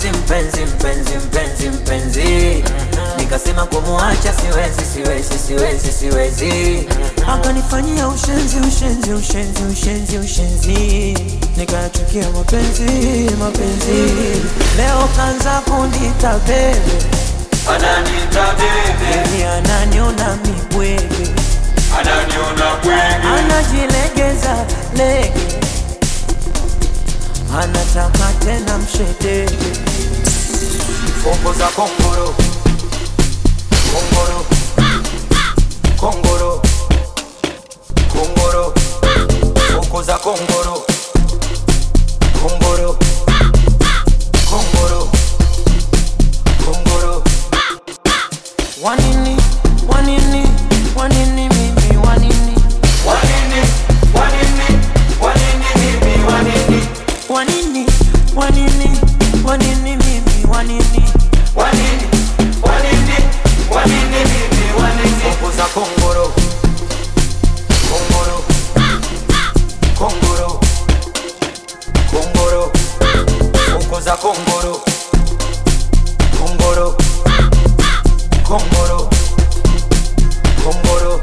mpenzi mpenzi mpenzi mpenzi mpenzi. Nikasema kumuacha siwezi siwezi siwezi siwezi. Akanifanyia ushenzi ushenzi ushenzi ushenzi ushenzi. Nikachukia mapenzi mapenzi. Leo kanza kunita bebe, ananiita bebe, ananiona mibwege, ananiona bwege, anajilegeza lege, anataka tena mshedege. Foko za kongoro, kongoro, kongoro, kongoro, foko za kongoro, kongoro, kongoro, kongoro. Wanini, wanini, wanini mimi wanini, Wanini, wanini, wanini mimi wanini, wanini, wanini, wanini mimi wanini, wanini, wanini, wanini mimi wanini. Foko za kongoro, kongoro, kongoro, kongoro, foko za kongoro, kongoro, kongoro, kongoro.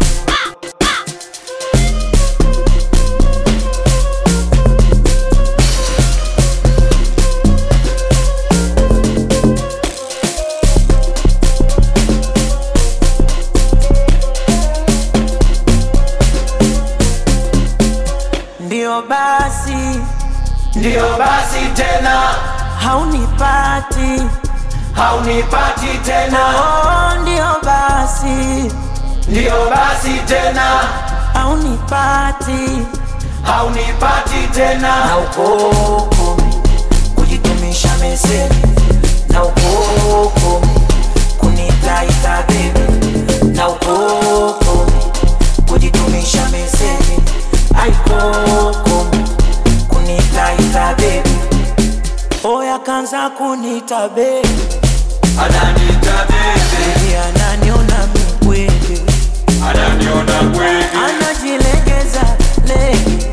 ndio basi, Ndio basi tena, haunipati, haunipati tena. oh, ndio basi, Ndio basi tena, haunipati, haunipati tena. na ukokome kujitumisha meseji, na ukokome kunitaita bebe, na ukokome kujitumisha meseji, aikokome kunitaita bebe. Oya kanza kunita bebe, Ananiita bebe, ananiona mibwege, ananiona bwege, anajilegeza lege,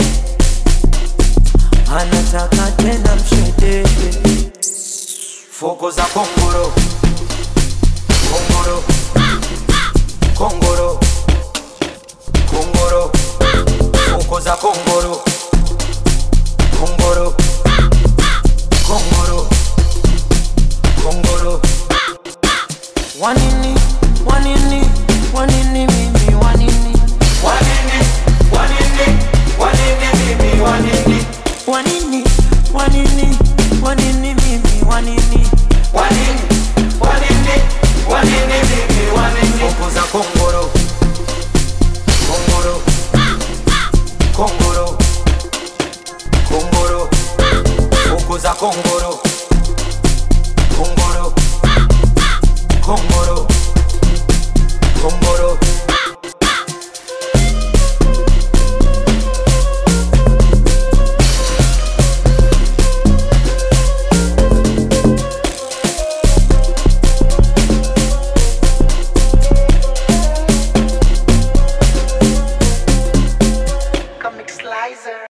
anataka tena mshedege. foko za kongoro, kongoro, kongoro, kongoro, foko za kongoro, kongoro, kongoro, kongoro. Wanini, wanini, wanini mimi wanini, Wanini, wanini, wanini mimi wanini, wanini, wanini, wanini mimi wanini, wanini, wanini, wanini mimi wanini. Foko za kongoro, kongoro, kongoro, kongoro, foko za kongoro, kongoro, kongoro, kongoro. Comic Slicer.